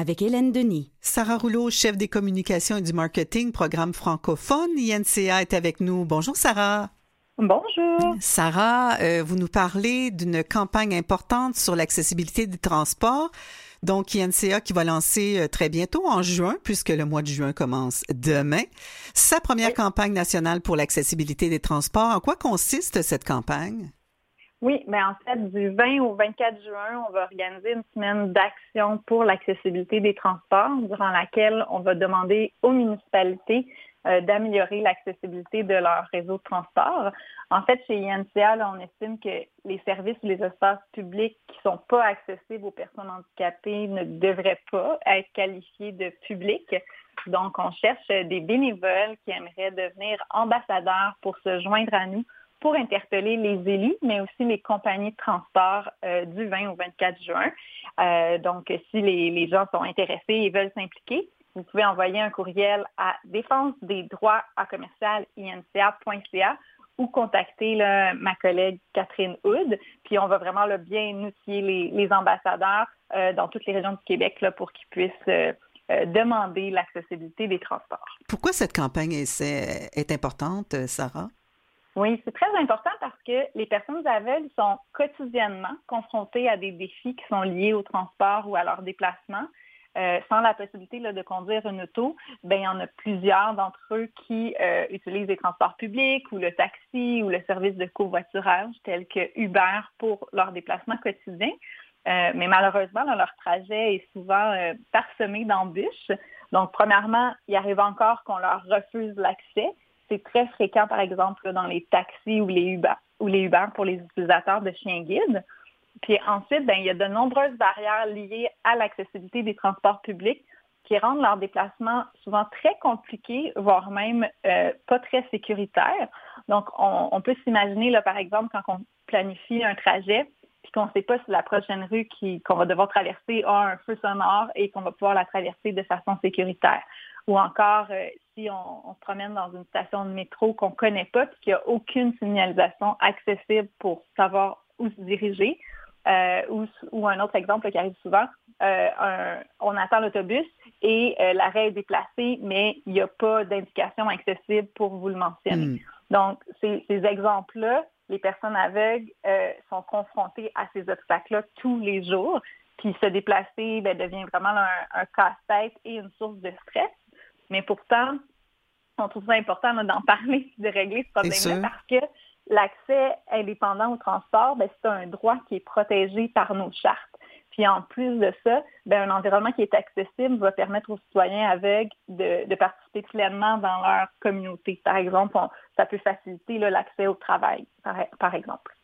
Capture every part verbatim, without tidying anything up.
avec Hélène Denis. Sarah Rouleau, chef des communications et du marketing, programme francophone. I N C A est avec nous. Bonjour Sarah. Bonjour. Sarah, euh, vous nous parlez d'une campagne importante sur l'accessibilité des transports. Donc, I N C A qui va lancer euh, très bientôt, en juin, puisque le mois de juin commence demain, sa première oui. campagne nationale pour l'accessibilité des transports. En quoi consiste cette campagne? Oui, bien en fait, du vingt au vingt-quatre juin, on va organiser une semaine d'action pour l'accessibilité des transports, durant laquelle on va demander aux municipalités euh, d'améliorer l'accessibilité de leur réseau de transport. En fait, chez I N C A, là, on estime que les services ou les espaces publics qui ne sont pas accessibles aux personnes handicapées ne devraient pas être qualifiés de publics. Donc, on cherche des bénévoles qui aimeraient devenir ambassadeurs pour se joindre à nous, pour interpeller les élus, mais aussi les compagnies de transport euh, du vingt au vingt-quatre juin. Euh, donc, si les, les gens sont intéressés et veulent s'impliquer, vous pouvez envoyer un courriel à défense des droits à commercial I N C A point C A ou contacter là, ma collègue Catherine Hood. Puis, on va vraiment là, bien outiller les, les ambassadeurs euh, dans toutes les régions du Québec là, pour qu'ils puissent euh, euh, demander l'accessibilité des transports. Pourquoi cette campagne est, est importante, Sarah? Oui, c'est très important parce que les personnes aveugles sont quotidiennement confrontées à des défis qui sont liés au transport ou à leur déplacement. Euh, sans la possibilité là, de conduire une auto, ben, il y en a plusieurs d'entre eux qui euh, utilisent les transports publics ou le taxi ou le service de covoiturage tel que Uber pour leur déplacement quotidien. Euh, mais malheureusement, là, leur trajet est souvent euh, parsemé d'embûches. Donc, premièrement, il arrive encore qu'on leur refuse l'accès. C'est très fréquent, par exemple, dans les taxis ou les Uber, ou les Uber pour les utilisateurs de chiens guides. Puis ensuite, bien, il y a de nombreuses barrières liées à l'accessibilité des transports publics qui rendent leur déplacement souvent très compliqué, voire même euh, pas très sécuritaire. Donc, on, on peut s'imaginer, là, par exemple, quand on planifie un trajet, puis qu'on ne sait pas si la prochaine rue qui, qu'on va devoir traverser a un feu sonore et qu'on va pouvoir la traverser de façon sécuritaire. Ou encore, euh, si on, on se promène dans une station de métro qu'on ne connaît pas puis qu'il n'y a aucune signalisation accessible pour savoir où se diriger. Euh, ou, ou un autre exemple là, qui arrive souvent, euh, un, on attend l'autobus et euh, l'arrêt est déplacé, mais il n'y a pas d'indication accessible pour vous le mentionner. Mm. Donc, ces, ces exemples-là, les personnes aveugles euh, sont confrontées à ces obstacles-là tous les jours. Puis se déplacer bien, devient vraiment un, un casse-tête et une source de stress. Mais pourtant, on trouve ça important là, d'en parler et de régler ce problème-là parce que l'accès indépendant au transport, bien, c'est un droit qui est protégé par nos chartes. Puis en plus de ça, bien, un environnement qui est accessible va permettre aux citoyens aveugles de, de participer pleinement dans leur communauté. Par exemple, on, ça peut faciliter là, l'accès au travail, par, par exemple.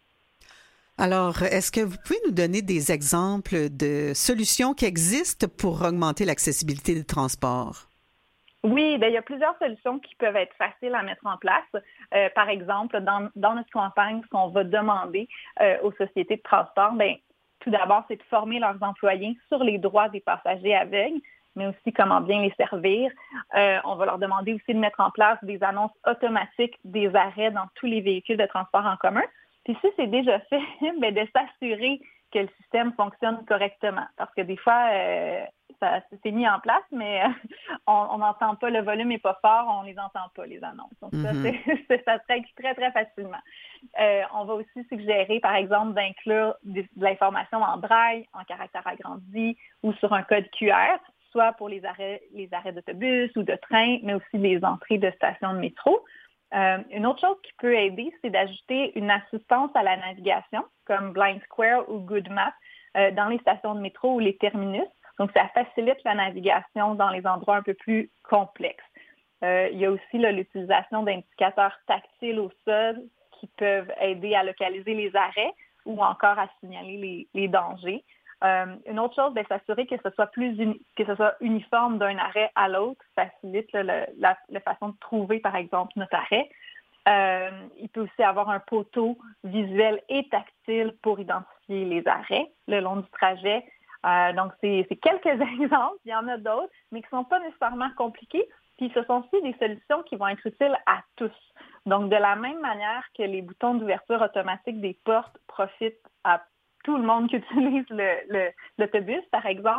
Alors, est-ce que vous pouvez nous donner des exemples de solutions qui existent pour augmenter l'accessibilité des transports? Oui, bien, il y a plusieurs solutions qui peuvent être faciles à mettre en place. Euh, par exemple, dans, dans notre campagne, ce qu'on va demander euh, aux sociétés de transport, bien, tout d'abord, c'est de former leurs employés sur les droits des passagers aveugles, mais aussi comment bien les servir. Euh, on va leur demander aussi de mettre en place des annonces automatiques des arrêts dans tous les véhicules de transport en commun. Puis si c'est déjà fait, bien, de s'assurer que le système fonctionne correctement. Parce que des fois, euh, ça s'est mis en place, mais euh, on n'entend pas, le volume n'est pas fort, on ne les entend pas, les annonces. Donc ça, mm-hmm. c'est, c'est, ça se règle très, très facilement. Euh, on va aussi suggérer, par exemple, d'inclure de, de l'information en braille, en caractère agrandi ou sur un code Q R, soit pour les arrêts, les arrêts d'autobus ou de train, mais aussi les entrées de stations de métro. Euh, une autre chose qui peut aider, c'est d'ajouter une assistance à la navigation, comme Blind Square ou Good Map, euh, dans les stations de métro ou les terminus. Donc, ça facilite la navigation dans les endroits un peu plus complexes. Euh, il y a aussi là, l'utilisation d'indicateurs tactiles au sol qui peuvent aider à localiser les arrêts ou encore à signaler les, les dangers. Euh, une autre chose, c'est s'assurer que ce soit plus uni- que ce soit uniforme d'un arrêt à l'autre, facilite là, le, la, la façon de trouver, par exemple, notre arrêt. Euh, il peut aussi avoir un poteau visuel et tactile pour identifier les arrêts le long du trajet. Euh, donc, c'est, c'est quelques exemples, il y en a d'autres, mais qui ne sont pas nécessairement compliqués. Puis, ce sont aussi des solutions qui vont être utiles à tous. Donc, de la même manière que les boutons d'ouverture automatique des portes profitent à tout le monde qui utilise le, le, l'autobus, par exemple,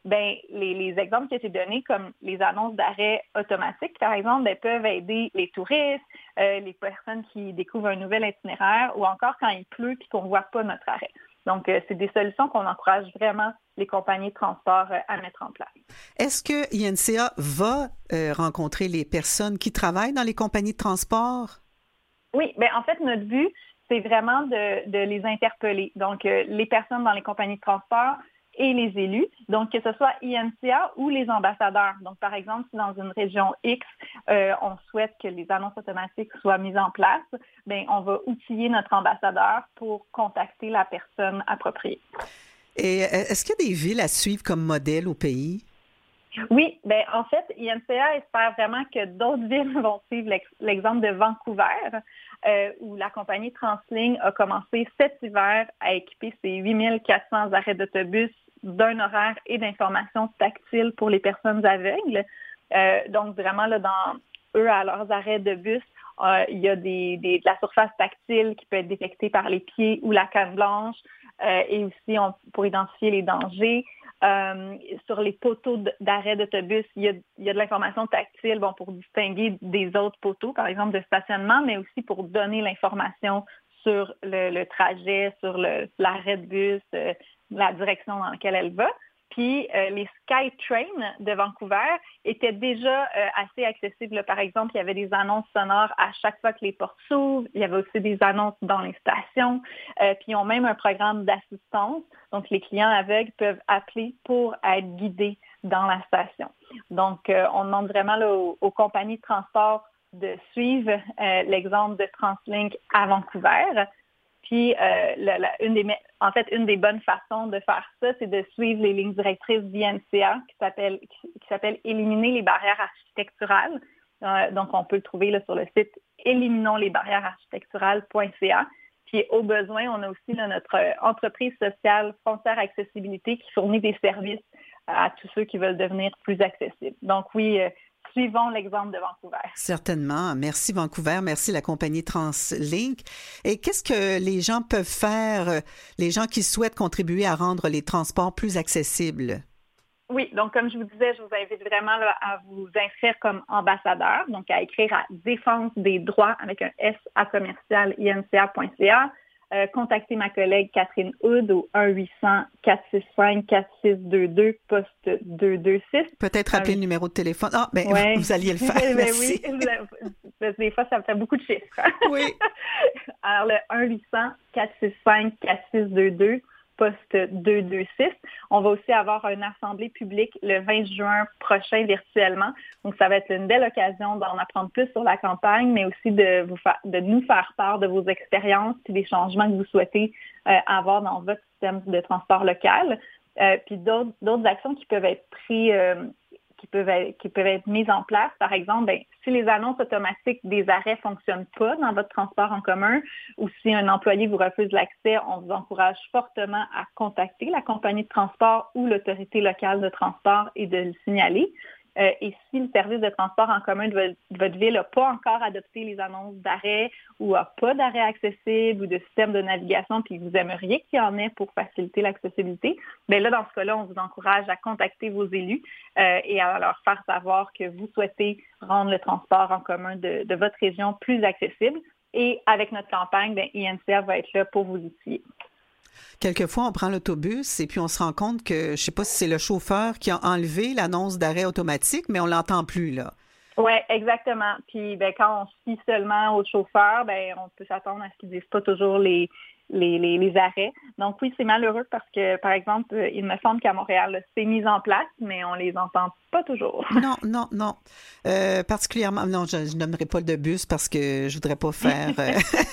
ben les, les exemples que j'ai donnés, comme les annonces d'arrêt automatiques, par exemple, ben, peuvent aider les touristes, euh, les personnes qui découvrent un nouvel itinéraire ou encore quand il pleut et qu'on ne voit pas notre arrêt. Donc, euh, c'est des solutions qu'on encourage vraiment les compagnies de transport euh, à mettre en place. Est-ce que I N C A va euh, rencontrer les personnes qui travaillent dans les compagnies de transport? Oui, bien en fait, notre but, c'est vraiment de, de les interpeller. Donc, euh, les personnes dans les compagnies de transport et les élus, donc que ce soit I N C A ou les ambassadeurs. Donc, par exemple, si dans une région X, euh, on souhaite que les annonces automatiques soient mises en place, bien, on va outiller notre ambassadeur pour contacter la personne appropriée. Et est-ce qu'il y a des villes à suivre comme modèle au pays? Oui, bien en fait, I N C A espère vraiment que d'autres villes vont suivre l'ex- l'exemple de Vancouver, euh, où la compagnie Transligne a commencé cet hiver à équiper ses huit mille quatre cents arrêts d'autobus d'un horaire et d'informations tactiles pour les personnes aveugles. Euh, donc, vraiment, là, dans eux, à leurs arrêts de bus, euh, il y a des, des, de la surface tactile qui peut être détectée par les pieds ou la canne blanche, euh, et aussi on, pour identifier les dangers. Euh, sur les poteaux d'arrêt d'autobus, il y a, il y a de l'information tactile bon, pour distinguer des autres poteaux, par exemple de stationnement, mais aussi pour donner l'information sur le, le trajet, sur le, l'arrêt de bus, euh, la direction dans laquelle elle va. Puis euh, les SkyTrain de Vancouver étaient déjà euh, assez accessibles. Par exemple, il y avait des annonces sonores à chaque fois que les portes s'ouvrent. Il y avait aussi des annonces dans les stations. Euh, puis ils ont même un programme d'assistance. Donc, les clients aveugles peuvent appeler pour être guidés dans la station. Donc, euh, on demande vraiment là, aux, aux compagnies de transport de suivre euh, l'exemple de Translink à Vancouver. Puis, euh, la, la, une des, en fait, une des bonnes façons de faire ça, c'est de suivre les lignes directrices d'I N C A qui s'appelle, qui, qui s'appelle Éliminer les barrières architecturales. Euh, donc, on peut le trouver là, sur le site éliminons les barrières architecturales point c a. Puis, au besoin, on a aussi là, notre entreprise sociale Frontières Accessibilité qui fournit des services à tous ceux qui veulent devenir plus accessibles. Donc, oui, euh, suivons l'exemple de Vancouver. Certainement. Merci Vancouver. Merci la compagnie Translink. Et qu'est-ce que les gens peuvent faire, les gens qui souhaitent contribuer à rendre les transports plus accessibles? Oui, donc comme je vous disais, je vous invite vraiment là, à vous inscrire comme ambassadeur, donc à écrire à Défense des droits avec un S à commercial I N C A point C A. Euh, contactez ma collègue Catherine Hood au un huit cents quatre six cinq quatre six deux deux, poste deux cent vingt-six. Peut-être rappeler le numéro de téléphone. Ah, bien, ouais. vous alliez le faire. Merci. Oui, des fois, ça me fait beaucoup de chiffres. Oui. Alors, le un huit cents quatre six cinq quatre six deux deux, poste deux cent vingt-six. On va aussi avoir une assemblée publique le vingt juin prochain virtuellement. Donc, ça va être une belle occasion d'en apprendre plus sur la campagne, mais aussi de, vous fa- de nous faire part de vos expériences et des changements que vous souhaitez euh, avoir dans votre système de transport local. Euh, puis d'autres, d'autres actions qui peuvent être prises, euh, qui peuvent être, qui peuvent être mises en place. Par exemple, bien, si les annonces automatiques des arrêts ne fonctionnent pas dans votre transport en commun ou si un employé vous refuse l'accès, on vous encourage fortement à contacter la compagnie de transport ou l'autorité locale de transport et de le signaler. Euh, et si le service de transport en commun de votre, de votre ville n'a pas encore adopté les annonces d'arrêt ou n'a pas d'arrêt accessible ou de système de navigation, puis vous aimeriez qu'il y en ait pour faciliter l'accessibilité, bien là, dans ce cas-là, on vous encourage à contacter vos élus euh, et à leur faire savoir que vous souhaitez rendre le transport en commun de, de votre région plus accessible. Et avec notre campagne, bien, I N C A va être là pour vous outiller. Quelquefois, on prend l'autobus et puis on se rend compte que, je ne sais pas si c'est le chauffeur qui a enlevé l'annonce d'arrêt automatique, mais on ne l'entend plus, là. Oui, exactement. Puis ben, quand on se fie seulement au chauffeur, ben, on peut s'attendre à ce qu'ils ne disent pas toujours les, les, les, les arrêts. Donc oui, c'est malheureux parce que, par exemple, il me semble qu'à Montréal, c'est mis en place, mais on les entend pas toujours. Non, non, non. Euh, particulièrement, non, je, je nommerai pas de bus parce que je voudrais pas faire euh,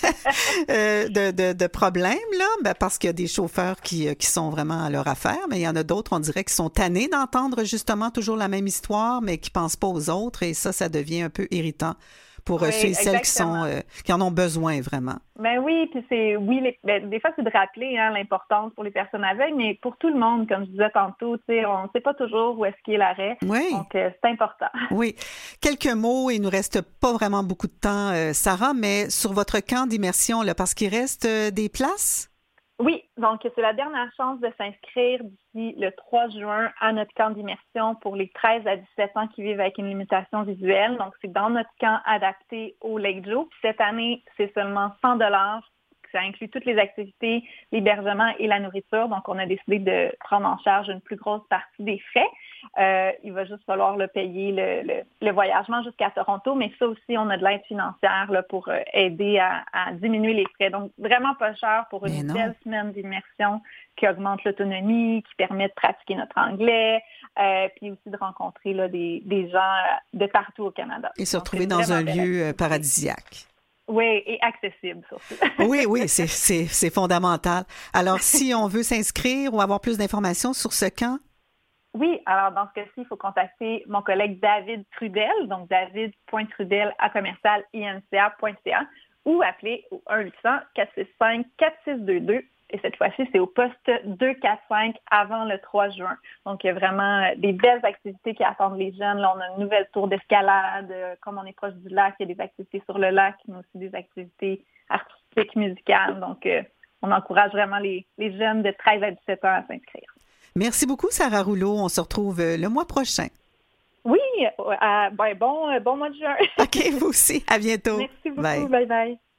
euh, de, de, de problème, là, ben parce qu'il y a des chauffeurs qui, qui sont vraiment à leur affaire, mais il y en a d'autres, on dirait, qui sont tannés d'entendre justement toujours la même histoire, mais qui pensent pas aux autres, et ça, ça devient un peu irritant pour oui, ceux et celles qui sont euh, qui en ont besoin vraiment. Ben oui, puis c'est oui, les, ben, des fois c'est de rappeler hein, l'importance pour les personnes aveugles, mais pour tout le monde, comme je disais tantôt, tu sais, on ne sait pas toujours où est-ce qu'il est l'arrêt, oui. donc euh, c'est important. Oui, quelques mots, il nous reste pas vraiment beaucoup de temps, euh, Sarah, mais sur votre camp d'immersion, là, parce qu'il reste euh, des places. Oui, donc c'est la dernière chance de s'inscrire d'ici le trois juin à notre camp d'immersion pour les treize à dix-sept ans qui vivent avec une limitation visuelle. Donc, c'est dans notre camp adapté au Lake Joe. Puis cette année, c'est seulement cent dollars. Ça inclut toutes les activités, l'hébergement et la nourriture. Donc, on a décidé de prendre en charge une plus grosse partie des frais. Euh, il va juste falloir le payer le, le, le voyagement jusqu'à Toronto, mais ça aussi, on a de l'aide financière là, pour euh, aider à, à diminuer les frais. Donc, vraiment pas cher pour une belle semaine d'immersion qui augmente l'autonomie, qui permet de pratiquer notre anglais, euh, puis aussi de rencontrer là, des, des gens de partout au Canada. Et se retrouver dans un lieu paradisiaque. Oui, et accessible surtout. Oui, oui, c'est, c'est, c'est fondamental. Alors, si on veut s'inscrire ou avoir plus d'informations sur ce camp? Oui, alors dans ce cas-ci, il faut contacter mon collègue David Trudel, donc david point trudel à commercial i n c a point c a ou appeler au un huit cents quatre six cinq quatre six deux deux. Et cette fois-ci, c'est au poste deux cent quarante-cinq avant le trois juin. Donc, il y a vraiment des belles activités qui attendent les jeunes. Là, on a une nouvelle tour d'escalade. Comme on est proche du lac, il y a des activités sur le lac, mais aussi des activités artistiques, musicales. Donc, euh, on encourage vraiment les, les jeunes de treize à dix-sept ans à s'inscrire. Merci beaucoup, Sarah Rouleau. On se retrouve le mois prochain. Oui, euh, ben, bon, bon mois de juin. OK, vous aussi. À bientôt. Merci beaucoup. Bye bye. bye.